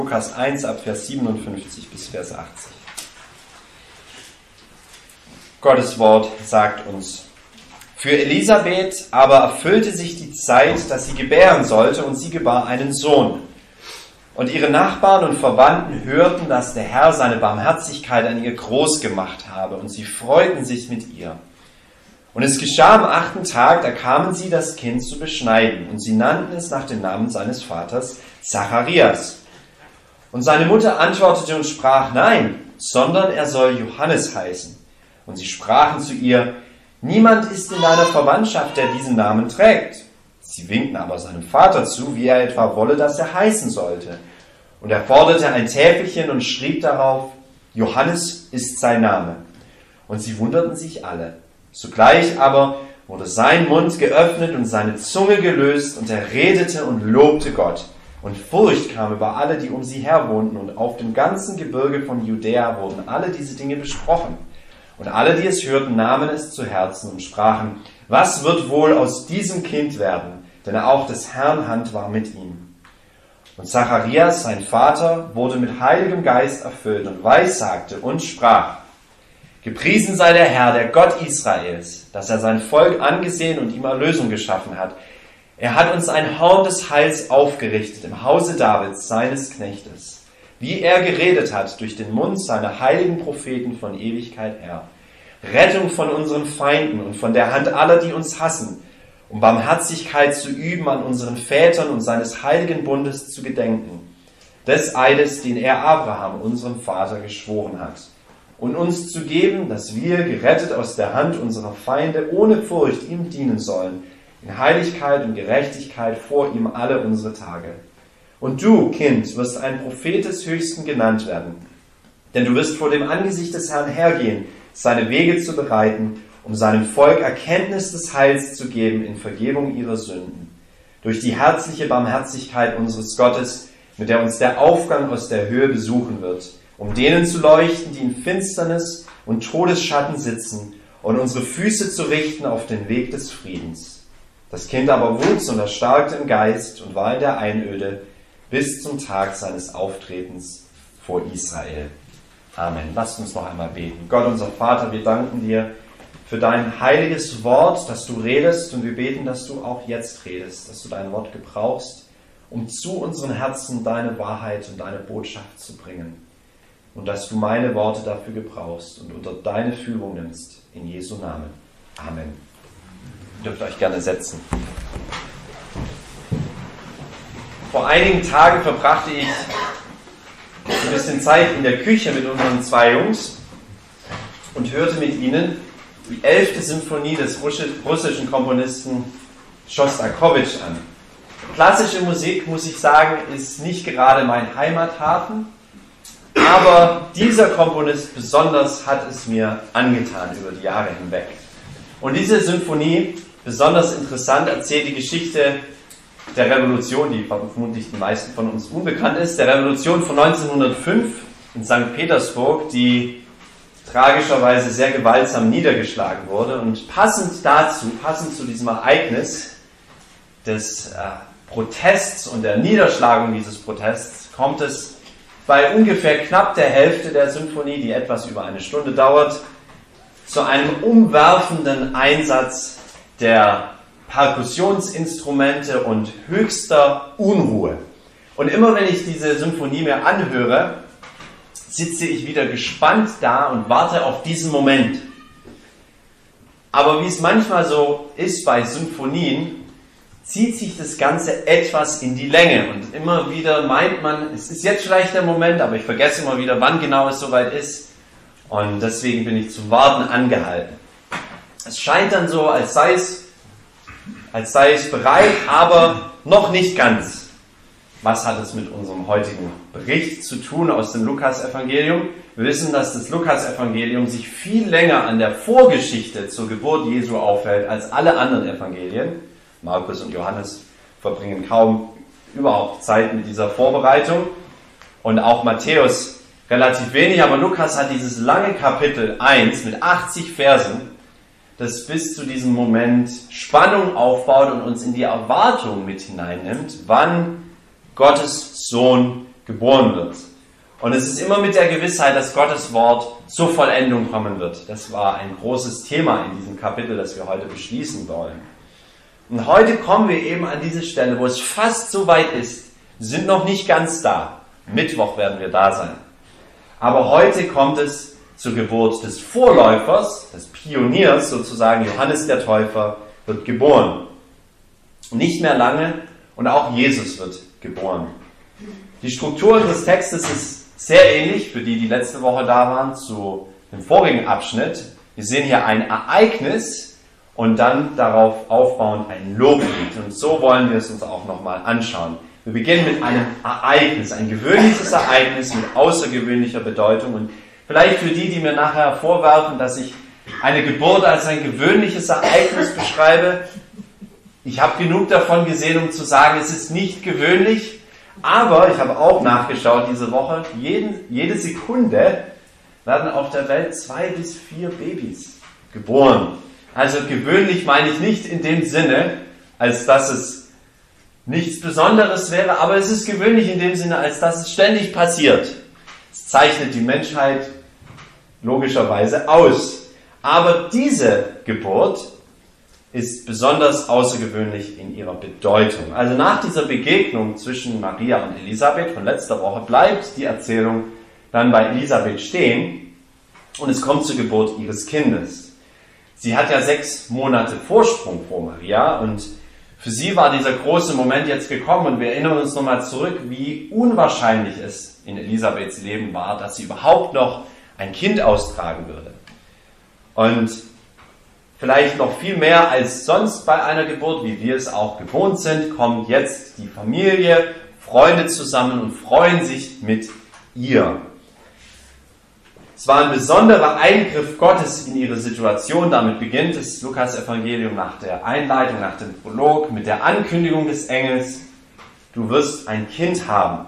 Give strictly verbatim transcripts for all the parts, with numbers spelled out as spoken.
Lukas eins ab Vers siebenundfünfzig bis Vers achtzig. Gottes Wort sagt uns: Für Elisabeth aber erfüllte sich die Zeit, dass sie gebären sollte, und sie gebar einen Sohn. Und ihre Nachbarn und Verwandten hörten, dass der Herr seine Barmherzigkeit an ihr groß gemacht habe, und sie freuten sich mit ihr. Und es geschah am achten Tag, da kamen sie, das Kind zu beschneiden, und sie nannten es nach dem Namen seines Vaters Zacharias. Und seine Mutter antwortete und sprach: Nein, sondern er soll Johannes heißen. Und sie sprachen zu ihr: Niemand ist in deiner Verwandtschaft, der diesen Namen trägt. Sie winkten aber seinem Vater zu, wie er etwa wolle, dass er heißen sollte. Und er forderte ein Täfelchen und schrieb darauf: Johannes ist sein Name. Und sie wunderten sich alle. Sogleich aber wurde sein Mund geöffnet und seine Zunge gelöst, und er redete und lobte Gott. Und Furcht kam über alle, die um sie her wohnten, und auf dem ganzen Gebirge von Judäa wurden alle diese Dinge besprochen. Und alle, die es hörten, nahmen es zu Herzen und sprachen: Was wird wohl aus diesem Kind werden? Denn auch des Herrn Hand war mit ihm. Und Zacharias, sein Vater, wurde mit Heiligem Geist erfüllt und weissagte und sprach: Gepriesen sei der Herr, der Gott Israels, dass er sein Volk angesehen und ihm Erlösung geschaffen hat. Er hat uns ein Horn des Heils aufgerichtet im Hause Davids, seines Knechtes, wie er geredet hat durch den Mund seiner heiligen Propheten von Ewigkeit her. Rettung von unseren Feinden und von der Hand aller, die uns hassen, um Barmherzigkeit zu üben an unseren Vätern und seines heiligen Bundes zu gedenken, des Eides, den er Abraham, unserem Vater, geschworen hat, und uns zu geben, dass wir, gerettet aus der Hand unserer Feinde, ohne Furcht ihm dienen sollen, in Heiligkeit und Gerechtigkeit vor ihm alle unsere Tage. Und du, Kind, wirst ein Prophet des Höchsten genannt werden, denn du wirst vor dem Angesicht des Herrn hergehen, seine Wege zu bereiten, um seinem Volk Erkenntnis des Heils zu geben in Vergebung ihrer Sünden, durch die herzliche Barmherzigkeit unseres Gottes, mit der uns der Aufgang aus der Höhe besuchen wird, um denen zu leuchten, die in Finsternis und Todesschatten sitzen, und unsere Füße zu richten auf den Weg des Friedens. Das Kind aber wuchs und erstarkte im Geist und war in der Einöde bis zum Tag seines Auftretens vor Israel. Amen. Lasst uns noch einmal beten. Gott, unser Vater, wir danken dir für dein heiliges Wort, dass du redest, und wir beten, dass du auch jetzt redest, dass du dein Wort gebrauchst, um zu unseren Herzen deine Wahrheit und deine Botschaft zu bringen. Und dass du meine Worte dafür gebrauchst und unter deine Führung nimmst. In Jesu Namen. Amen. Ihr dürft euch gerne setzen. Vor einigen Tagen verbrachte ich ein bisschen Zeit in der Küche mit unseren zwei Jungs und hörte mit ihnen die elfte Symphonie des russischen Komponisten Schostakowitsch an. Klassische Musik, muss ich sagen, ist nicht gerade mein Heimathafen, aber dieser Komponist besonders hat es mir angetan über die Jahre hinweg. Und diese Symphonie, besonders interessant, erzählt die Geschichte der Revolution, die vermutlich den meisten von uns unbekannt ist, der Revolution von neunzehnhundertfünf in Sankt Petersburg, die tragischerweise sehr gewaltsam niedergeschlagen wurde. Und passend dazu, passend zu diesem Ereignis des äh, Protests und der Niederschlagung dieses Protests, kommt es bei ungefähr knapp der Hälfte der Symphonie, die etwas über eine Stunde dauert, zu einem umwerfenden Einsatz der Perkussionsinstrumente und höchster Unruhe. Und immer wenn ich diese Symphonie mir anhöre, sitze ich wieder gespannt da und warte auf diesen Moment. Aber wie es manchmal so ist bei Symphonien, zieht sich das Ganze etwas in die Länge. Und immer wieder meint man, es ist jetzt vielleicht der Moment, aber ich vergesse immer wieder, wann genau es soweit ist. Und deswegen bin ich zum Warten angehalten. Es scheint dann so, als sei es, als sei es bereit, aber noch nicht ganz. Was hat es mit unserem heutigen Bericht zu tun aus dem Lukas-Evangelium? Wir wissen, dass das Lukas-Evangelium sich viel länger an der Vorgeschichte zur Geburt Jesu aufhält als alle anderen Evangelien. Markus und Johannes verbringen kaum überhaupt Zeit mit dieser Vorbereitung. Und auch Matthäus relativ wenig, aber Lukas hat dieses lange Kapitel eins mit achtzig Versen, das bis zu diesem Moment Spannung aufbaut und uns in die Erwartung mit hineinnimmt, wann Gottes Sohn geboren wird. Und es ist immer mit der Gewissheit, dass Gottes Wort zur Vollendung kommen wird. Das war ein großes Thema in diesem Kapitel, das wir heute beschließen wollen. Und heute kommen wir eben an diese Stelle, wo es fast so weit ist. Wir sind noch nicht ganz da. Mittwoch werden wir da sein. Aber heute kommt es zur Geburt des Vorläufers, des Pioniers sozusagen. Johannes der Täufer wird geboren. Nicht mehr lange und auch Jesus wird geboren. Die Struktur des Textes ist sehr ähnlich, für die, die letzte Woche da waren, zu dem vorigen Abschnitt. Wir sehen hier ein Ereignis und dann darauf aufbauend ein Loblied. Und so wollen wir es uns auch nochmal anschauen. Wir beginnen mit einem Ereignis, ein gewöhnliches Ereignis mit außergewöhnlicher Bedeutung. Und vielleicht für die, die mir nachher vorwerfen, dass ich eine Geburt als ein gewöhnliches Ereignis beschreibe, ich habe genug davon gesehen, um zu sagen, es ist nicht gewöhnlich. Aber ich habe auch nachgeschaut diese Woche, jeden, jede Sekunde werden auf der Welt zwei bis vier Babys geboren. Also gewöhnlich meine ich nicht in dem Sinne, als dass es nichts Besonderes wäre, aber es ist gewöhnlich in dem Sinne, als dass es ständig passiert. Es zeichnet die Menschheit logischerweise aus. Aber diese Geburt ist besonders außergewöhnlich in ihrer Bedeutung. Also nach dieser Begegnung zwischen Maria und Elisabeth von letzter Woche bleibt die Erzählung dann bei Elisabeth stehen und es kommt zur Geburt ihres Kindes. Sie hat ja sechs Monate Vorsprung vor Maria und für sie war dieser große Moment jetzt gekommen und wir erinnern uns nochmal zurück, wie unwahrscheinlich es in Elisabeths Leben war, dass sie überhaupt noch ein Kind austragen würde. Und vielleicht noch viel mehr als sonst bei einer Geburt, wie wir es auch gewohnt sind, kommt jetzt die Familie, Freunde zusammen und freuen sich mit ihr. Es war ein besonderer Eingriff Gottes in ihre Situation. Damit beginnt das Lukas-Evangelium nach der Einleitung, nach dem Prolog, mit der Ankündigung des Engels, du wirst ein Kind haben.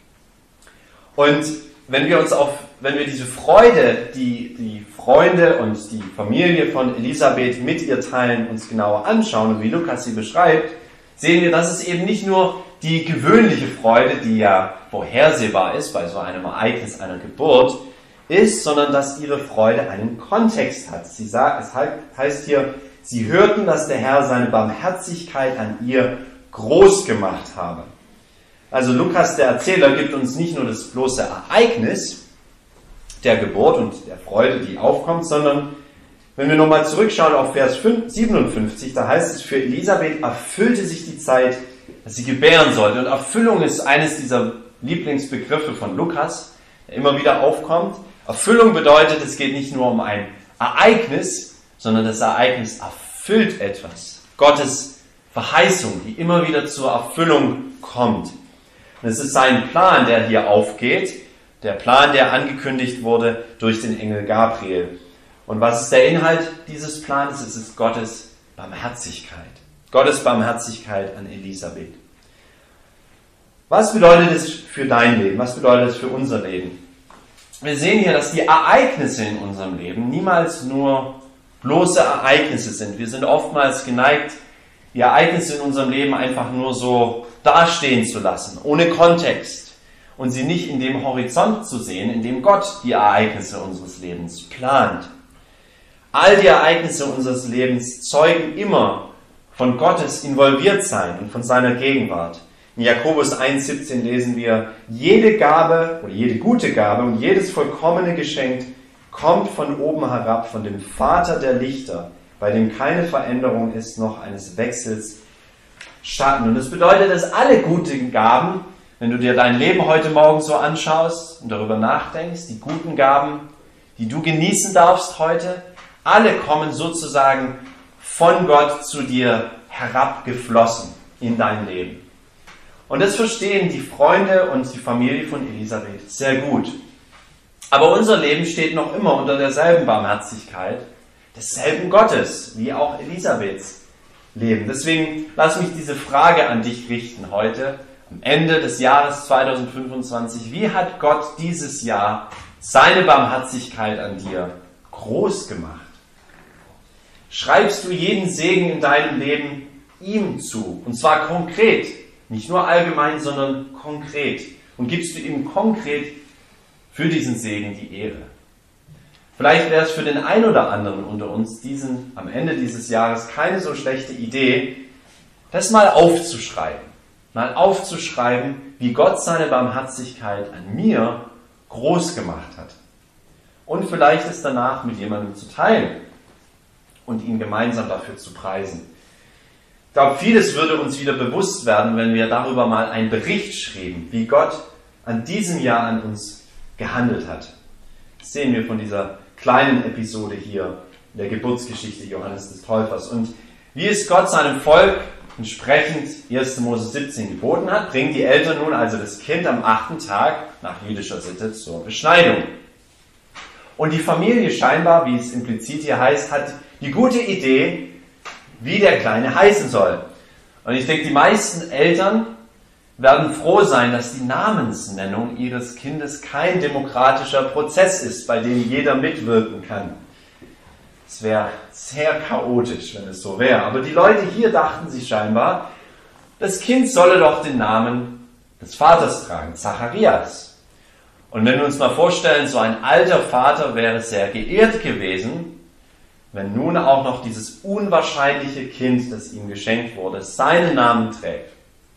Und wenn wir uns auf, wenn wir diese Freude, die die Freunde und die Familie von Elisabeth mit ihr teilen, uns genauer anschauen und wie Lukas sie beschreibt, sehen wir, dass es eben nicht nur die gewöhnliche Freude, die ja vorhersehbar ist bei so einem Ereignis einer Geburt, ist, sondern dass ihre Freude einen Kontext hat. Sie sagt, es heißt hier, sie hörten, dass der Herr seine Barmherzigkeit an ihr groß gemacht habe. Also Lukas, der Erzähler, gibt uns nicht nur das bloße Ereignis der Geburt und der Freude, die aufkommt, sondern wenn wir nochmal zurückschauen auf Vers siebenundfünfzig, da heißt es, für Elisabeth erfüllte sich die Zeit, dass sie gebären sollte. Und Erfüllung ist eines dieser Lieblingsbegriffe von Lukas, der immer wieder aufkommt. Erfüllung bedeutet, es geht nicht nur um ein Ereignis, sondern das Ereignis erfüllt etwas. Gottes Verheißung, die immer wieder zur Erfüllung kommt. Und es ist sein Plan, der hier aufgeht, der Plan, der angekündigt wurde durch den Engel Gabriel. Und was ist der Inhalt dieses Plans? Es ist Gottes Barmherzigkeit. Gottes Barmherzigkeit an Elisabeth. Was bedeutet es für dein Leben? Was bedeutet es für unser Leben? Wir sehen hier, dass die Ereignisse in unserem Leben niemals nur bloße Ereignisse sind. Wir sind oftmals geneigt, die Ereignisse in unserem Leben einfach nur so dastehen zu lassen, ohne Kontext, und sie nicht in dem Horizont zu sehen, in dem Gott die Ereignisse unseres Lebens plant. All die Ereignisse unseres Lebens zeugen immer von Gottes Involviertsein und von seiner Gegenwart. In Jakobus eins siebzehn lesen wir, jede Gabe oder jede gute Gabe und jedes vollkommene Geschenk kommt von oben herab, von dem Vater der Lichter, bei dem keine Veränderung ist, noch eines Wechsels statten. Und das bedeutet, dass alle guten Gaben, wenn du dir dein Leben heute Morgen so anschaust und darüber nachdenkst, die guten Gaben, die du genießen darfst heute, alle kommen sozusagen von Gott zu dir herabgeflossen in dein Leben. Und das verstehen die Freunde und die Familie von Elisabeth sehr gut. Aber unser Leben steht noch immer unter derselben Barmherzigkeit, desselben Gottes, wie auch Elisabeths Leben. Deswegen lass mich diese Frage an dich richten heute, am Ende des Jahres zweitausendfünfundzwanzig. Wie hat Gott dieses Jahr seine Barmherzigkeit an dir groß gemacht? Schreibst du jeden Segen in deinem Leben ihm zu? Und zwar konkret. Nicht nur allgemein, sondern konkret. und gibst du ihm konkret für diesen Segen die Ehre. Vielleicht wäre es für den einen oder anderen unter uns diesen, am Ende dieses Jahres keine so schlechte Idee, das mal aufzuschreiben. Mal aufzuschreiben, wie Gott seine Barmherzigkeit an mir groß gemacht hat. Und vielleicht es danach mit jemandem zu teilen und ihn gemeinsam dafür zu preisen. Ich glaube, vieles würde uns wieder bewusst werden, wenn wir darüber mal einen Bericht schrieben, wie Gott an diesem Jahr an uns gehandelt hat. Das sehen wir von dieser kleinen Episode hier in der Geburtsgeschichte Johannes des Täufers. Und wie es Gott seinem Volk entsprechend erster Mose siebzehn geboten hat, bringen die Eltern nun also das Kind am achten Tag nach jüdischer Sitte zur Beschneidung. Und die Familie scheinbar, wie es implizit hier heißt, hat die gute Idee, wie der Kleine heißen soll. Und ich denke, die meisten Eltern werden froh sein, dass die Namensnennung ihres Kindes kein demokratischer Prozess ist, bei dem jeder mitwirken kann. Es wäre sehr chaotisch, wenn es so wäre. Aber die Leute hier dachten sich scheinbar, das Kind solle doch den Namen des Vaters tragen, Zacharias. Und wenn wir uns mal vorstellen, so ein alter Vater wäre sehr geehrt gewesen, wenn nun auch noch dieses unwahrscheinliche Kind, das ihm geschenkt wurde, seinen Namen trägt.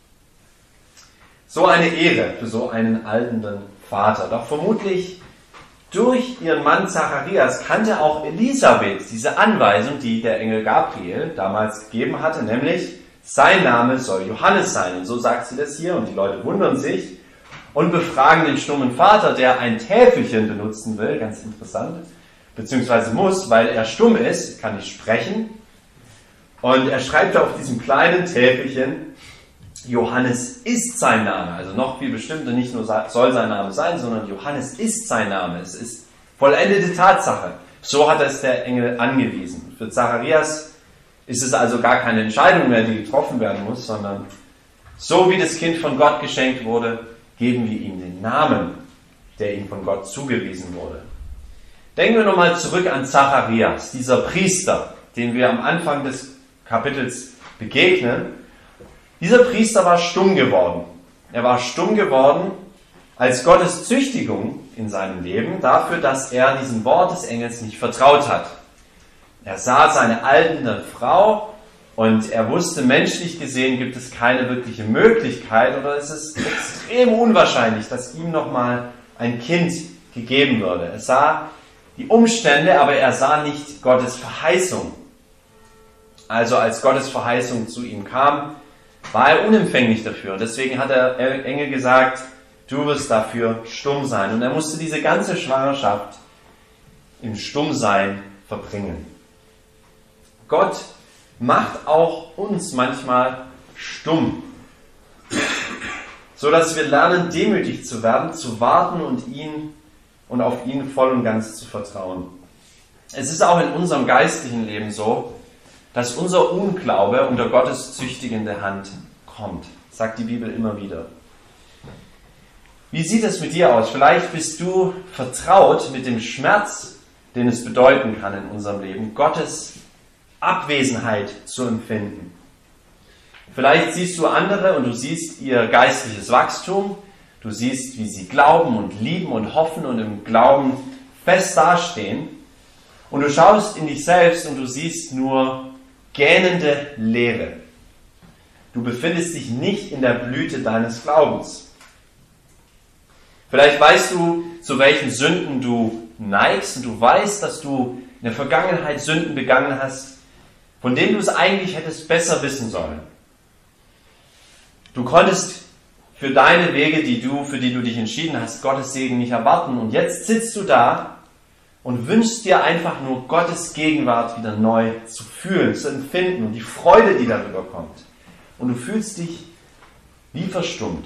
So eine Ehre für so einen alternden Vater. Doch vermutlich durch ihren Mann Zacharias kannte auch Elisabeth diese Anweisung, die der Engel Gabriel damals gegeben hatte, nämlich sein Name soll Johannes sein. Und so sagt sie das hier und die Leute wundern sich und befragen den stummen Vater, der ein Täfelchen benutzen will, ganz interessant, beziehungsweise muss, weil er stumm ist, kann nicht sprechen. Und er schreibt auf diesem kleinen Täfelchen, Johannes ist sein Name, also noch viel bestimmter, nicht nur soll sein Name sein, sondern Johannes ist sein Name. Es ist vollendete Tatsache. So hat es der Engel angewiesen. Für Zacharias ist es also gar keine Entscheidung mehr, die getroffen werden muss, sondern so wie das Kind von Gott geschenkt wurde, geben wir ihm den Namen, der ihm von Gott zugewiesen wurde. Denken wir nochmal zurück an Zacharias, dieser Priester, den wir am Anfang des Kapitels begegnen. Dieser Priester war stumm geworden. Er war stumm geworden als Gottes Züchtigung in seinem Leben dafür, dass er diesem Wort des Engels nicht vertraut hat. Er sah seine alternde Frau und er wusste, menschlich gesehen gibt es keine wirkliche Möglichkeit oder es ist extrem unwahrscheinlich, dass ihm nochmal ein Kind gegeben würde. Er sah die Umstände, aber er sah nicht Gottes Verheißung. Also als Gottes Verheißung zu ihm kam, war er unempfänglich dafür. Und deswegen hat der Engel gesagt, du wirst dafür stumm sein. Und er musste diese ganze Schwangerschaft im Stummsein verbringen. Gott macht auch uns manchmal stumm, so dass wir lernen, demütig zu werden, zu warten und ihn und auf ihn voll und ganz zu vertrauen. Es ist auch in unserem geistlichen Leben so, dass unser Unglaube unter Gottes züchtigende Hand kommt, sagt die Bibel immer wieder. Wie sieht es mit dir aus? Vielleicht bist du vertraut mit dem Schmerz, den es bedeuten kann in unserem Leben, Gottes Abwesenheit zu empfinden. Vielleicht siehst du andere und du siehst ihr geistliches Wachstum, du siehst, wie sie glauben und lieben und hoffen und im Glauben fest dastehen und du schaust in dich selbst und du siehst nur gähnende Leere. Du befindest dich nicht in der Blüte deines Glaubens. Vielleicht weißt du, zu welchen Sünden du neigst und du weißt, dass du in der Vergangenheit Sünden begangen hast, von denen du es eigentlich hättest besser wissen sollen. Du konntest für deine Wege, die du, für die du dich entschieden hast, Gottes Segen nicht erwarten und jetzt sitzt du da und wünschst dir einfach nur Gottes Gegenwart wieder neu zu fühlen, zu empfinden und die Freude, die darüber kommt. Und du fühlst dich wie verstummt.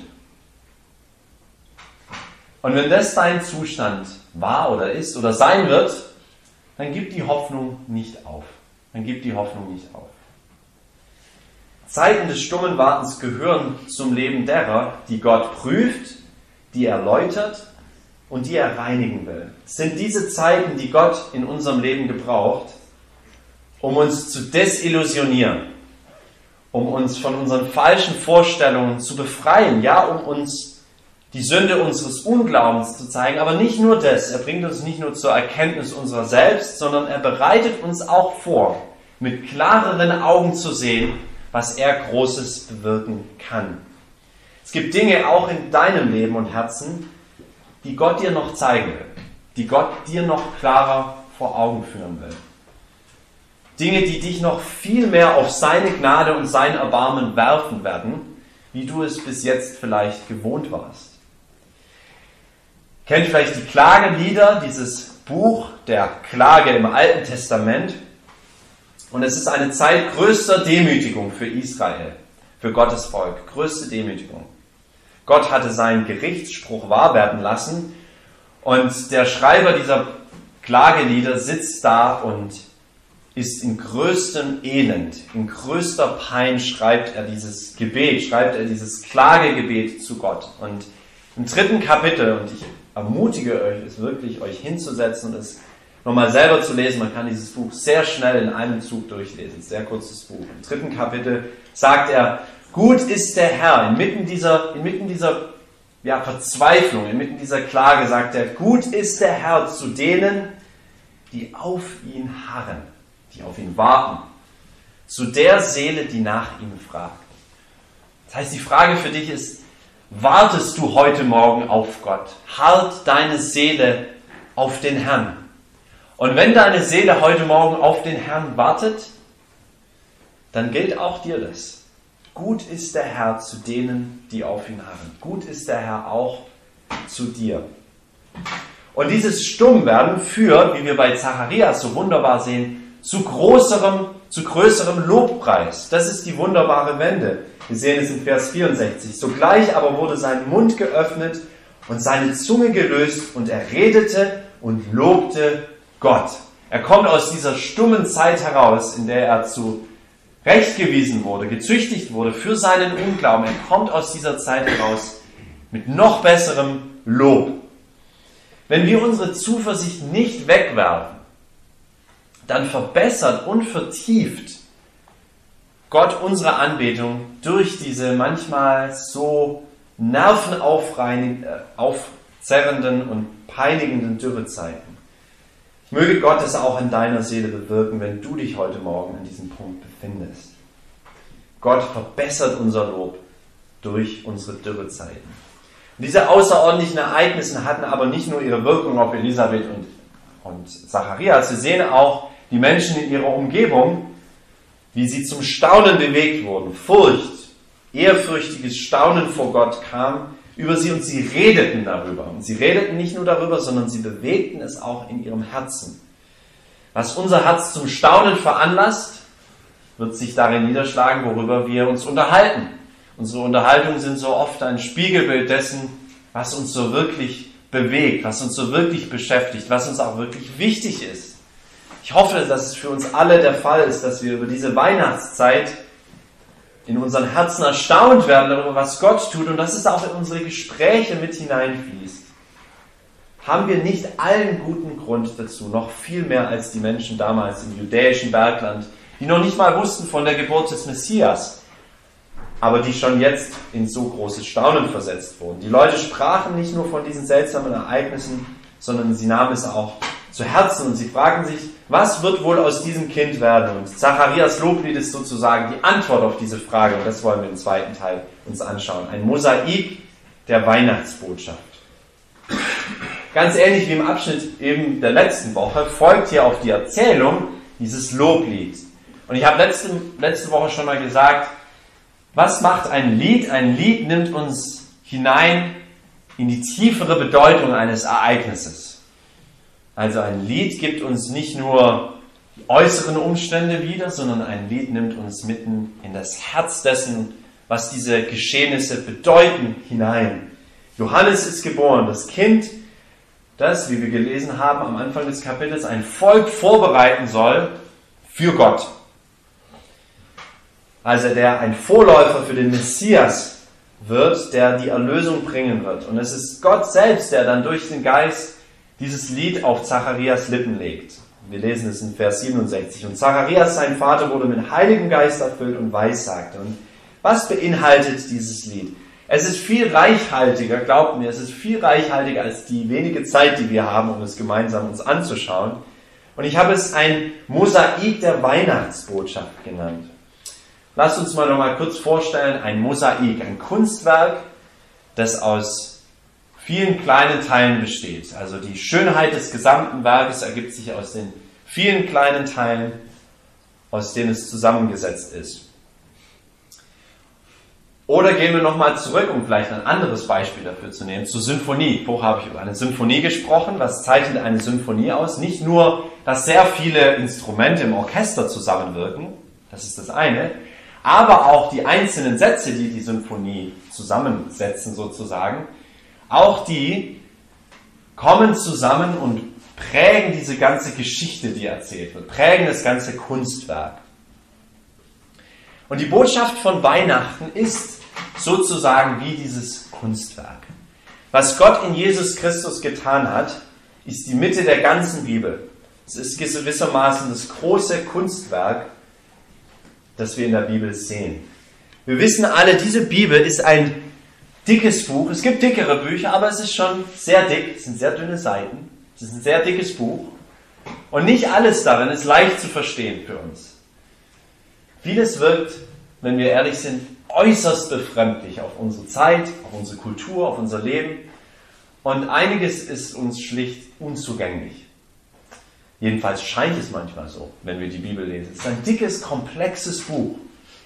Und wenn das dein Zustand war oder ist oder sein wird, dann gib die Hoffnung nicht auf. Dann gib die Hoffnung nicht auf. Zeiten des stummen Wartens gehören zum Leben derer, die Gott prüft, die er läutert und die er reinigen will. Es sind diese Zeiten, die Gott in unserem Leben gebraucht, um uns zu desillusionieren, um uns von unseren falschen Vorstellungen zu befreien, ja, um uns die Sünde unseres Unglaubens zu zeigen, aber nicht nur das. Er bringt uns nicht nur zur Erkenntnis unserer selbst, sondern er bereitet uns auch vor, mit klareren Augen zu sehen, was er Großes bewirken kann. Es gibt Dinge auch in deinem Leben und Herzen, die Gott dir noch zeigen will, die Gott dir noch klarer vor Augen führen will. Dinge, die dich noch viel mehr auf seine Gnade und sein Erbarmen werfen werden, wie du es bis jetzt vielleicht gewohnt warst. Kennt vielleicht die Klagelieder, dieses Buch der Klage im Alten Testament. Und es ist eine Zeit größter Demütigung für Israel, für Gottes Volk, größte Demütigung. Gott hatte seinen Gerichtsspruch wahr werden lassen und der Schreiber dieser Klagelieder sitzt da und ist in größtem Elend, in größter Pein schreibt er dieses Gebet, schreibt er dieses Klagegebet zu Gott. Und im dritten Kapitel, und ich ermutige euch, es wirklich euch hinzusetzen und es nochmal selber zu lesen, man kann dieses Buch sehr schnell in einem Zug durchlesen, sehr kurzes Buch. Im dritten Kapitel sagt er, gut ist der Herr, inmitten dieser, inmitten dieser ja, Verzweiflung, inmitten dieser Klage sagt er, gut ist der Herr zu denen, die auf ihn harren, die auf ihn warten, zu der Seele, die nach ihm fragt. Das heißt, die Frage für dich ist, wartest du heute Morgen auf Gott? Harrt deine Seele auf den Herrn. Und wenn deine Seele heute Morgen auf den Herrn wartet, dann gilt auch dir das. Gut ist der Herr zu denen, die auf ihn harren. Gut ist der Herr auch zu dir. Und dieses Stummwerden führt, wie wir bei Zacharias so wunderbar sehen, zu großerem, zu größerem Lobpreis. Das ist die wunderbare Wende. Wir sehen es in Vers vierundsechzig. Sogleich aber wurde sein Mund geöffnet und seine Zunge gelöst und er redete und lobte Gott. Er kommt aus dieser stummen Zeit heraus, in der er zu Recht gewiesen wurde, gezüchtigt wurde für seinen Unglauben. Er kommt aus dieser Zeit heraus mit noch besserem Lob. Wenn wir unsere Zuversicht nicht wegwerfen, dann verbessert und vertieft Gott unsere Anbetung durch diese manchmal so nervenaufzerrenden und peinigenden Dürrezeiten. Ich möge Gott es auch in deiner Seele bewirken, wenn du dich heute Morgen an diesem Punkt befindest. Gott verbessert unser Lob durch unsere Dürrezeiten. Und diese außerordentlichen Ereignisse hatten aber nicht nur ihre Wirkung auf Elisabeth und, und Zacharias. Wir sehen auch die Menschen in ihrer Umgebung, wie sie zum Staunen bewegt wurden. Furcht, ehrfürchtiges Staunen vor Gott kam über sie und sie redeten darüber. Und sie redeten nicht nur darüber, sondern sie bewegten es auch in ihrem Herzen. Was unser Herz zum Staunen veranlasst, wird sich darin niederschlagen, worüber wir uns unterhalten. Unsere Unterhaltungen sind so oft ein Spiegelbild dessen, was uns so wirklich bewegt, was uns so wirklich beschäftigt, was uns auch wirklich wichtig ist. Ich hoffe, dass es für uns alle der Fall ist, dass wir über diese Weihnachtszeit in unseren Herzen erstaunt werden darüber, was Gott tut und dass es auch in unsere Gespräche mit hineinfließt. Haben wir nicht allen guten Grund dazu, noch viel mehr als die Menschen damals im judäischen Bergland, die noch nicht mal wussten von der Geburt des Messias, aber die schon jetzt in so großes Staunen versetzt wurden. Die Leute sprachen nicht nur von diesen seltsamen Ereignissen, sondern sie nahmen es auch zu Herzen und sie fragten sich, was wird wohl aus diesem Kind werden? Und Zacharias Loblied ist sozusagen die Antwort auf diese Frage und das wollen wir im zweiten Teil uns anschauen. Ein Mosaik der Weihnachtsbotschaft. Ganz ähnlich wie im Abschnitt eben der letzten Woche folgt hier auf die Erzählung dieses Loblied. Und ich habe letzte, letzte Woche schon mal gesagt, was macht ein Lied? Ein Lied nimmt uns hinein in die tiefere Bedeutung eines Ereignisses. Also ein Lied gibt uns nicht nur die äußeren Umstände wieder, sondern ein Lied nimmt uns mitten in das Herz dessen, was diese Geschehnisse bedeuten, hinein. Johannes ist geboren, das Kind, das, wie wir gelesen haben am Anfang des Kapitels, ein Volk vorbereiten soll für Gott. Also der ein Vorläufer für den Messias wird, der die Erlösung bringen wird. Und es ist Gott selbst, der dann durch den Geist dieses Lied auf Zacharias Lippen legt. Wir lesen es in Vers siebenundsechzig. Und Zacharias, sein Vater, wurde mit Heiligem Geist erfüllt und weissagte. Und was beinhaltet dieses Lied? Es ist viel reichhaltiger, glaubt mir, es ist viel reichhaltiger als die wenige Zeit, die wir haben, um es gemeinsam uns anzuschauen. Und ich habe es ein Mosaik der Weihnachtsbotschaft genannt. Lasst uns mal noch mal kurz vorstellen, ein Mosaik, ein Kunstwerk, das aus vielen kleinen Teilen besteht. Also die Schönheit des gesamten Werkes ergibt sich aus den vielen kleinen Teilen, aus denen es zusammengesetzt ist. Oder gehen wir nochmal zurück, um vielleicht ein anderes Beispiel dafür zu nehmen, zur Symphonie. Wo habe ich über eine Symphonie gesprochen? Was zeichnet eine Symphonie aus? Nicht nur, dass sehr viele Instrumente im Orchester zusammenwirken, das ist das eine, aber auch die einzelnen Sätze, die die Symphonie zusammensetzen sozusagen, auch die kommen zusammen und prägen diese ganze Geschichte, die erzählt wird, prägen das ganze Kunstwerk. Und die Botschaft von Weihnachten ist sozusagen wie dieses Kunstwerk. Was Gott in Jesus Christus getan hat, ist die Mitte der ganzen Bibel. Es ist gewissermaßen das große Kunstwerk, das wir in der Bibel sehen. Wir wissen alle, diese Bibel ist ein dickes Buch. Es gibt dickere Bücher, aber es ist schon sehr dick. Es sind sehr dünne Seiten. Es ist ein sehr dickes Buch. Und nicht alles darin ist leicht zu verstehen für uns. Vieles wirkt, wenn wir ehrlich sind, äußerst befremdlich auf unsere Zeit, auf unsere Kultur, auf unser Leben. Und einiges ist uns schlicht unzugänglich. Jedenfalls scheint es manchmal so, wenn wir die Bibel lesen. Es ist ein dickes, komplexes Buch.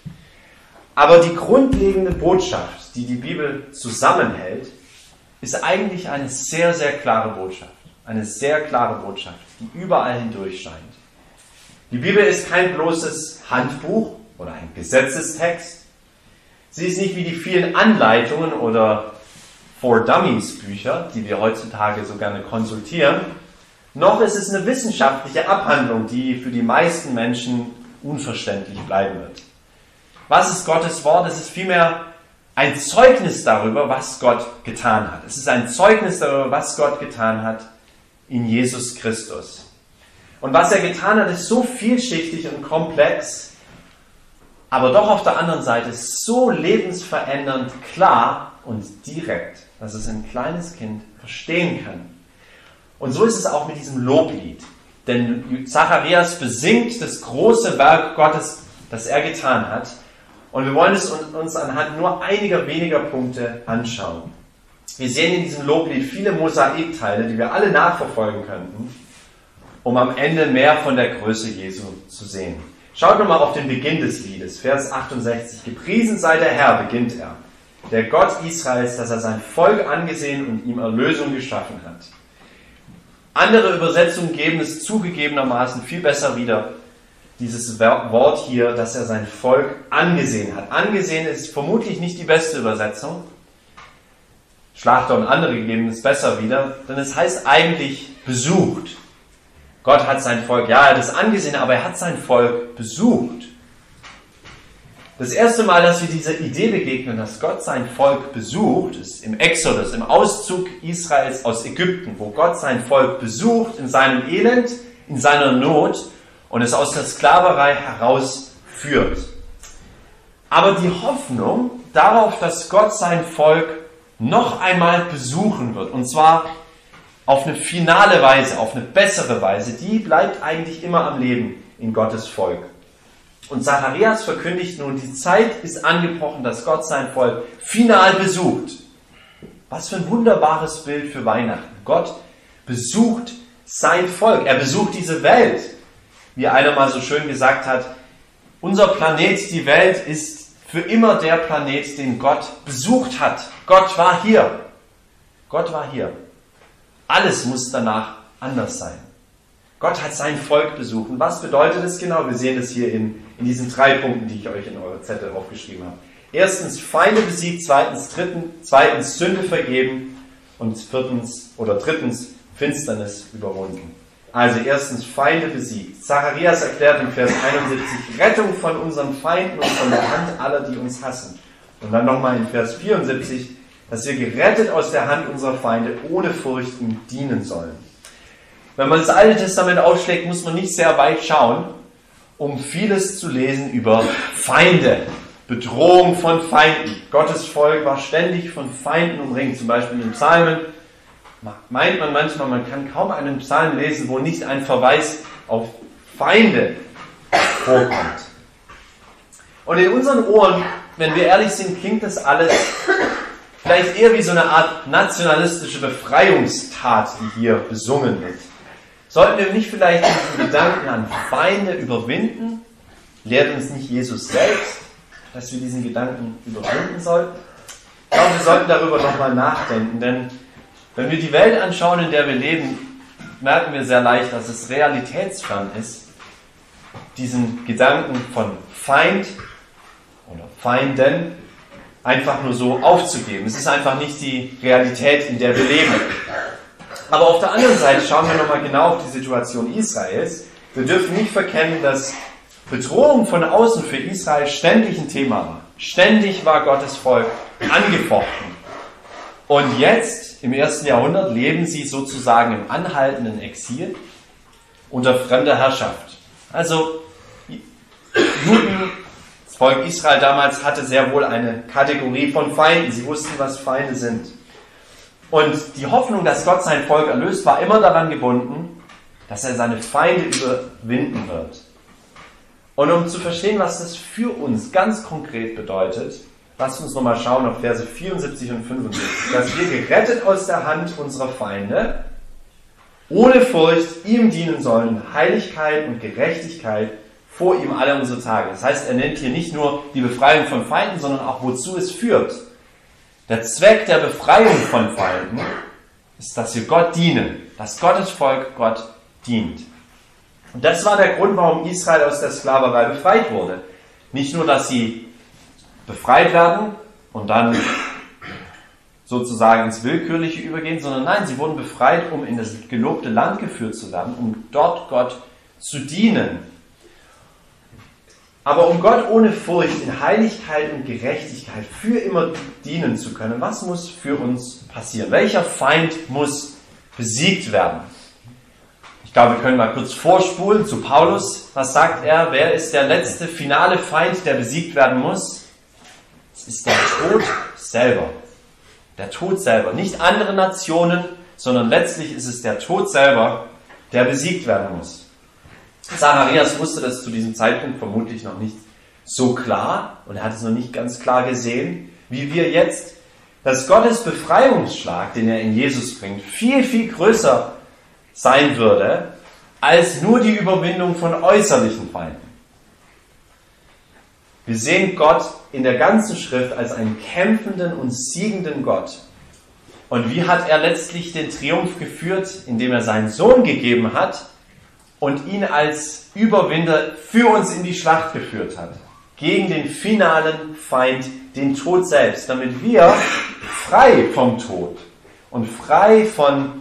Aber die grundlegende Botschaft, die die Bibel zusammenhält, ist eigentlich eine sehr, sehr klare Botschaft. Eine sehr klare Botschaft, die überall hindurch scheint. Die Bibel ist kein bloßes Handbuch oder ein Gesetzestext. Sie ist nicht wie die vielen Anleitungen oder For Dummies Bücher, die wir heutzutage so gerne konsultieren, noch ist es eine wissenschaftliche Abhandlung, die für die meisten Menschen unverständlich bleiben wird. Was ist Gottes Wort? Es ist vielmehr ein Zeugnis darüber, was Gott getan hat. Es ist ein Zeugnis darüber, was Gott getan hat in Jesus Christus. Und was er getan hat, ist so vielschichtig und komplex, aber doch auf der anderen Seite so lebensverändernd klar und direkt, dass es ein kleines Kind verstehen kann. Und so ist es auch mit diesem Loblied. Denn Zacharias besingt das große Werk Gottes, das er getan hat. Und wir wollen es uns anhand nur einiger weniger Punkte anschauen. Wir sehen in diesem Loblied viele Mosaikteile, die wir alle nachverfolgen könnten, um am Ende mehr von der Größe Jesu zu sehen. Schaut nochmal auf den Beginn des Liedes, Vers achtundsechzig. Gepriesen sei der Herr, beginnt er, der Gott Israels, dass er sein Volk angesehen und ihm Erlösung geschaffen hat. Andere Übersetzungen geben es zugegebenermaßen viel besser wieder, dieses Wort hier, dass er sein Volk angesehen hat. Angesehen ist vermutlich nicht die beste Übersetzung. Schlachter und andere geben es besser wieder, denn es heißt eigentlich besucht. Gott hat sein Volk, ja, er hat es angesehen, aber er hat sein Volk besucht. Das erste Mal, dass wir dieser Idee begegnen, dass Gott sein Volk besucht, ist im Exodus, im Auszug Israels aus Ägypten, wo Gott sein Volk besucht in seinem Elend, in seiner Not und es aus der Sklaverei herausführt. Aber die Hoffnung darauf, dass Gott sein Volk noch einmal besuchen wird, und zwar auf eine finale Weise, auf eine bessere Weise, die bleibt eigentlich immer am Leben in Gottes Volk. Und Zacharias verkündigt nun, die Zeit ist angebrochen, dass Gott sein Volk final besucht. Was für ein wunderbares Bild für Weihnachten. Gott besucht sein Volk. Er besucht diese Welt. Wie einer mal so schön gesagt hat, unser Planet, die Welt, ist für immer der Planet, den Gott besucht hat. Gott war hier. Gott war hier. Alles muss danach anders sein. Gott hat sein Volk besucht. Und was bedeutet das genau? Wir sehen das hier in, in diesen drei Punkten, die ich euch in eure Zettel aufgeschrieben habe. Erstens Feinde besiegt, zweitens, dritten, zweitens Sünde vergeben und viertens oder drittens Finsternis überwunden. Also erstens Feinde besiegt. Zacharias erklärt in Vers einundsiebzig Rettung von unseren Feinden und von der Hand aller, die uns hassen. Und dann nochmal in Vers vierundsiebzig, dass wir gerettet aus der Hand unserer Feinde ohne Furcht ihm dienen sollen. Wenn man das Alte Testament aufschlägt, muss man nicht sehr weit schauen, um vieles zu lesen über Feinde. Bedrohung von Feinden. Gottes Volk war ständig von Feinden umringt. Zum Beispiel in den Psalmen meint man manchmal, man kann kaum einen Psalm lesen, wo nicht ein Verweis auf Feinde vorkommt. Und in unseren Ohren, wenn wir ehrlich sind, klingt das alles vielleicht eher wie so eine Art nationalistische Befreiungstat, die hier besungen wird. Sollten wir nicht vielleicht diesen Gedanken an Feinde überwinden? Lehrt uns nicht Jesus selbst, dass wir diesen Gedanken überwinden sollten? Ich glaube, wir sollten darüber nochmal nachdenken, denn wenn wir die Welt anschauen, in der wir leben, merken wir sehr leicht, dass es realitätsfern ist, diesen Gedanken von Feind oder Feinden einfach nur so aufzugeben. Es ist einfach nicht die Realität, in der wir leben. Aber auf der anderen Seite schauen wir nochmal genau auf die Situation Israels. Wir dürfen nicht verkennen, dass Bedrohung von außen für Israel ständig ein Thema war. Ständig war Gottes Volk angefochten. Und jetzt, im ersten Jahrhundert, leben sie sozusagen im anhaltenden Exil unter fremder Herrschaft. Also, Juden, das Volk Israel damals hatte sehr wohl eine Kategorie von Feinden. Sie wussten, was Feinde sind. Und die Hoffnung, dass Gott sein Volk erlöst, war immer daran gebunden, dass er seine Feinde überwinden wird. Und um zu verstehen, was das für uns ganz konkret bedeutet, lasst uns nochmal schauen auf Verse vierundsiebzig und fünfundsiebzig, dass wir gerettet aus der Hand unserer Feinde, ohne Furcht ihm dienen sollen, Heiligkeit und Gerechtigkeit vor ihm alle unsere Tage. Das heißt, er nennt hier nicht nur die Befreiung von Feinden, sondern auch, wozu es führt. Der Zweck der Befreiung von Feinden ist, dass wir Gott dienen, dass Gottes Volk Gott dient. Und das war der Grund, warum Israel aus der Sklaverei befreit wurde. Nicht nur, dass sie befreit werden und dann sozusagen ins Willkürliche übergehen, sondern nein, sie wurden befreit, um in das gelobte Land geführt zu werden, um dort Gott zu dienen. Aber um Gott ohne Furcht in Heiligkeit und Gerechtigkeit für immer dienen zu können, was muss für uns passieren? Welcher Feind muss besiegt werden? Ich glaube, wir können mal kurz vorspulen zu Paulus. Was sagt er? Wer ist der letzte, finale Feind, der besiegt werden muss? Es ist der Tod selber. Der Tod selber. Nicht andere Nationen, sondern letztlich ist es der Tod selber, der besiegt werden muss. Zacharias wusste das zu diesem Zeitpunkt vermutlich noch nicht so klar und er hat es noch nicht ganz klar gesehen, wie wir jetzt, dass Gottes Befreiungsschlag, den er in Jesus bringt, viel, viel größer sein würde, als nur die Überwindung von äußerlichen Feinden. Wir sehen Gott in der ganzen Schrift als einen kämpfenden und siegenden Gott. Und wie hat er letztlich den Triumph geführt, indem er seinen Sohn gegeben hat und ihn als Überwinder für uns in die Schlacht geführt hat. Gegen den finalen Feind, den Tod selbst, damit wir frei vom Tod und frei von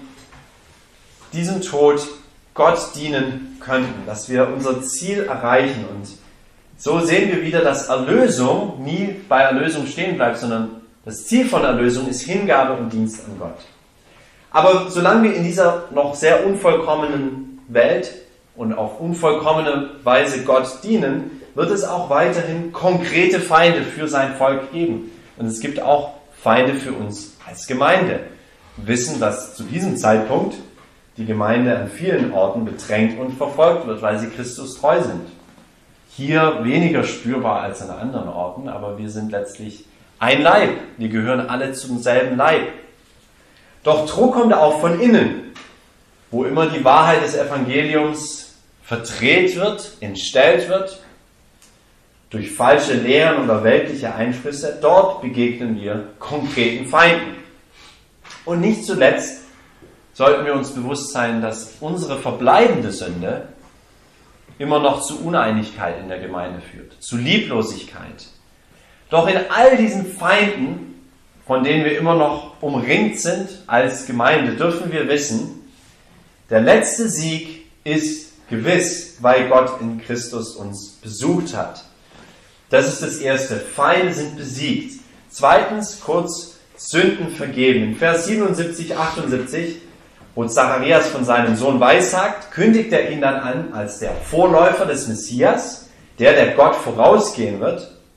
diesem Tod Gott dienen könnten, dass wir unser Ziel erreichen. Und so sehen wir wieder, dass Erlösung nie bei Erlösung stehen bleibt, sondern das Ziel von Erlösung ist Hingabe und Dienst an Gott. Aber solange wir in dieser noch sehr unvollkommenen Welt und auf unvollkommene Weise Gott dienen, wird es auch weiterhin konkrete Feinde für sein Volk geben. Und es gibt auch Feinde für uns als Gemeinde. Wir wissen, dass zu diesem Zeitpunkt die Gemeinde an vielen Orten bedrängt und verfolgt wird, weil sie Christus treu sind. Hier weniger spürbar als an anderen Orten, aber wir sind letztlich ein Leib. Wir gehören alle zum selben Leib. Doch Druck kommt auch von innen, wo immer die Wahrheit des Evangeliums verdreht wird, entstellt wird, durch falsche Lehren oder weltliche Einflüsse. Dort begegnen wir konkreten Feinden. Und nicht zuletzt sollten wir uns bewusst sein, dass unsere verbleibende Sünde immer noch zu Uneinigkeit in der Gemeinde führt, zu Lieblosigkeit. Doch in all diesen Feinden, von denen wir immer noch umringt sind als Gemeinde, dürfen wir wissen, der letzte Sieg ist gewiss, weil Gott in Christus uns besucht hat. Das ist das Erste. Feinde sind besiegt. Zweitens, kurz, Sünden vergeben. In Vers siebenundsiebzig, achtundsiebzig, wo Zacharias von seinem Sohn weissagt, kündigt er ihn dann an als der Vorläufer des Messias, der, der Gott vorausgehen wird.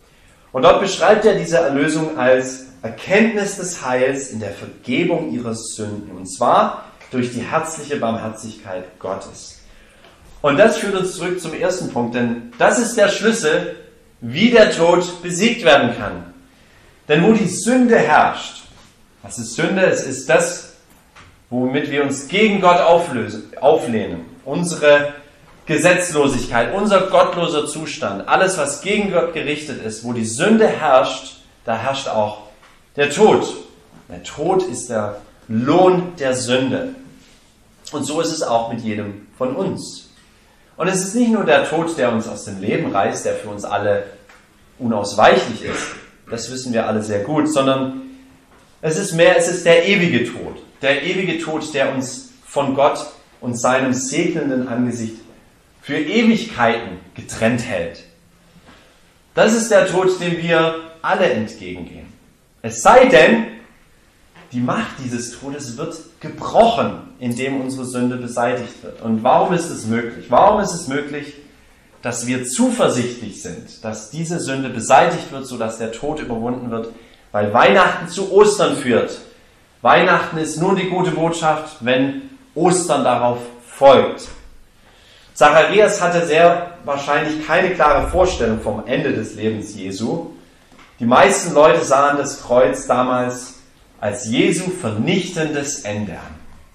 Und dort beschreibt er diese Erlösung als Erkenntnis des Heils in der Vergebung ihrer Sünden. Und zwar durch die herzliche Barmherzigkeit Gottes. Und das führt uns zurück zum ersten Punkt, denn das ist der Schlüssel, wie der Tod besiegt werden kann. Denn wo die Sünde herrscht, was ist Sünde? Es ist das, womit wir uns gegen Gott auflösen, auflehnen. Unsere Gesetzlosigkeit, unser gottloser Zustand, alles, was gegen Gott gerichtet ist, wo die Sünde herrscht, da herrscht auch der Tod. Der Tod ist der Lohn der Sünde. Und so ist es auch mit jedem von uns. Und es ist nicht nur der Tod, der uns aus dem Leben reißt, der für uns alle unausweichlich ist, das wissen wir alle sehr gut, sondern es ist mehr, es ist der ewige Tod. Der ewige Tod, der uns von Gott und seinem segnenden Angesicht für Ewigkeiten getrennt hält. Das ist der Tod, dem wir alle entgegengehen. Es sei denn, die Macht dieses Todes wird gebrochen, indem unsere Sünde beseitigt wird. Und warum ist es möglich? Warum ist es möglich, dass wir zuversichtlich sind, dass diese Sünde beseitigt wird, sodass der Tod überwunden wird? Weil Weihnachten zu Ostern führt. Weihnachten ist nur die gute Botschaft, wenn Ostern darauf folgt. Zacharias hatte sehr wahrscheinlich keine klare Vorstellung vom Ende des Lebens Jesu. Die meisten Leute sahen das Kreuz damals als Jesu vernichtendes Ende an.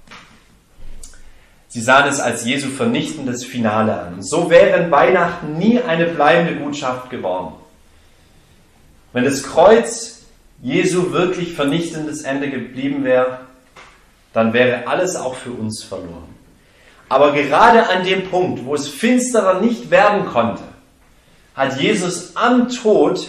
Sie sahen es als Jesu vernichtendes Finale an. Und so wäre Weihnachten nie eine bleibende Botschaft geworden. Wenn das Kreuz Jesu wirklich vernichtendes Ende geblieben wäre, dann wäre alles auch für uns verloren. Aber gerade an dem Punkt, wo es finsterer nicht werden konnte, hat Jesus am Tod,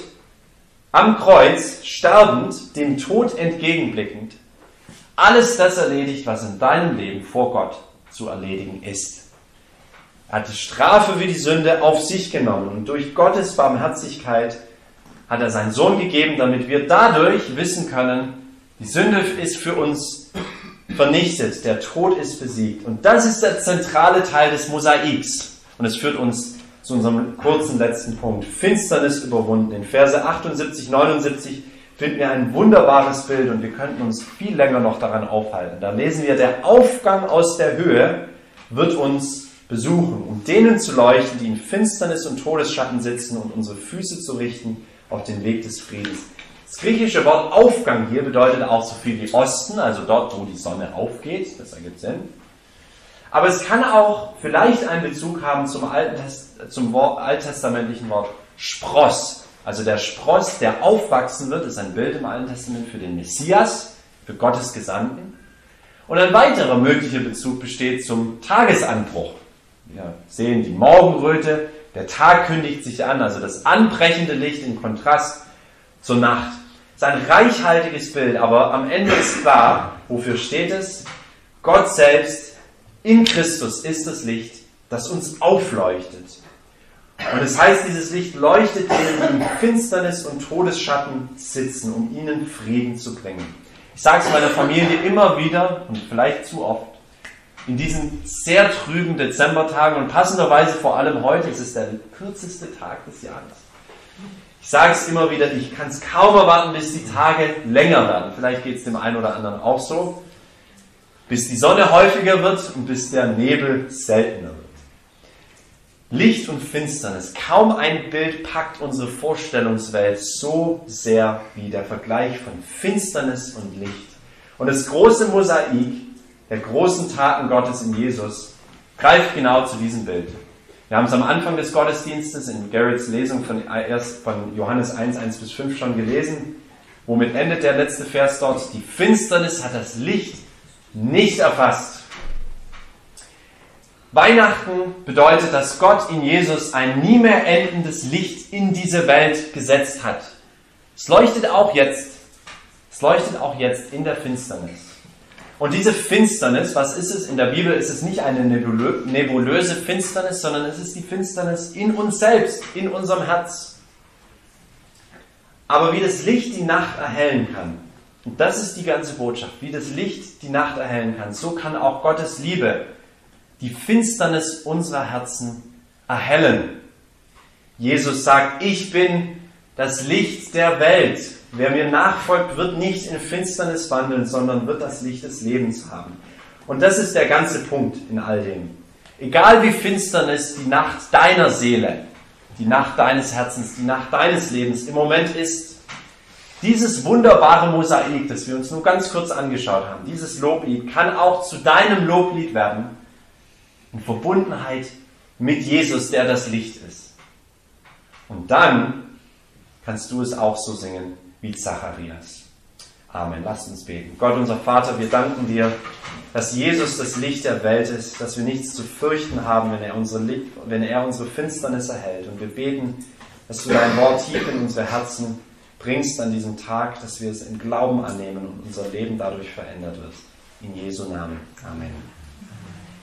am Kreuz, sterbend, dem Tod entgegenblickend, alles das erledigt, was in deinem Leben vor Gott zu erledigen ist. Er hat die Strafe für die Sünde auf sich genommen und durch Gottes Barmherzigkeit hat er seinen Sohn gegeben, damit wir dadurch wissen können, die Sünde ist für uns vernichtet, der Tod ist besiegt. Und das ist der zentrale Teil des Mosaiks. Und es führt uns zu unserem kurzen letzten Punkt. Finsternis überwunden. In Verse achtundsiebzig, neunundsiebzig finden wir ein wunderbares Bild und wir könnten uns viel länger noch daran aufhalten. Da lesen wir, der Aufgang aus der Höhe wird uns besuchen, um denen zu leuchten, die in Finsternis und Todesschatten sitzen und unsere Füße zu richten auf den Weg des Friedens. Das griechische Wort Aufgang hier bedeutet auch so viel wie Osten, also dort, wo die Sonne aufgeht. Das ergibt Sinn. Aber es kann auch vielleicht einen Bezug haben zum, Alten, zum Wort, alttestamentlichen Wort Spross. Also der Spross, der aufwachsen wird, ist ein Bild im Alten Testament für den Messias, für Gottes Gesandten. Und ein weiterer möglicher Bezug besteht zum Tagesanbruch. Wir sehen die Morgenröte, der Tag kündigt sich an, also das anbrechende Licht im Kontrast zur Nacht. Das ist ein reichhaltiges Bild, aber am Ende ist klar, wofür steht es? Gott selbst in Christus ist das Licht, das uns aufleuchtet. Und es heißt, dieses Licht leuchtet denen, die in Finsternis und Todesschatten sitzen, um ihnen Frieden zu bringen. Ich sage es meiner Familie immer wieder und vielleicht zu oft, in diesen sehr trüben Dezembertagen und passenderweise vor allem heute, es ist der kürzeste Tag des Jahres. Ich sage es immer wieder, ich kann es kaum erwarten, bis die Tage länger werden. Vielleicht geht es dem einen oder anderen auch so. Bis die Sonne häufiger wird und bis der Nebel seltener wird. Licht und Finsternis. Kaum ein Bild packt unsere Vorstellungswelt so sehr wie der Vergleich von Finsternis und Licht. Und das große Mosaik der großen Taten Gottes in Jesus greift genau zu diesem Bild. Wir haben es am Anfang des Gottesdienstes in Garretts Lesung von, von Johannes eins, eins bis fünf schon gelesen. Womit endet der letzte Vers dort? Die Finsternis hat das Licht nicht erfasst. Weihnachten bedeutet, dass Gott in Jesus ein nie mehr endendes Licht in diese Welt gesetzt hat. Es leuchtet auch jetzt. Es leuchtet auch jetzt in der Finsternis. Und diese Finsternis, was ist es? In der Bibel ist es nicht eine nebulöse Finsternis, sondern es ist die Finsternis in uns selbst, in unserem Herz. Aber wie das Licht die Nacht erhellen kann, und das ist die ganze Botschaft, wie das Licht die Nacht erhellen kann, so kann auch Gottes Liebe die Finsternis unserer Herzen erhellen. Jesus sagt, ich bin das Licht der Welt. Wer mir nachfolgt, wird nicht in Finsternis wandeln, sondern wird das Licht des Lebens haben. Und das ist der ganze Punkt in all dem. Egal wie Finsternis die Nacht deiner Seele, die Nacht deines Herzens, die Nacht deines Lebens im Moment ist, dieses wunderbare Mosaik, das wir uns nur ganz kurz angeschaut haben, dieses Loblied, kann auch zu deinem Loblied werden, in Verbundenheit mit Jesus, der das Licht ist. Und dann kannst du es auch so singen wie Zacharias. Amen. Lasst uns beten. Gott, unser Vater, wir danken dir, dass Jesus das Licht der Welt ist, dass wir nichts zu fürchten haben, wenn er unsere, wenn er unsere Finsternis erhält. Und wir beten, dass du dein Wort tief in unsere Herzen bringst an diesem Tag, dass wir es im Glauben annehmen und unser Leben dadurch verändert wird. In Jesu Namen. Amen.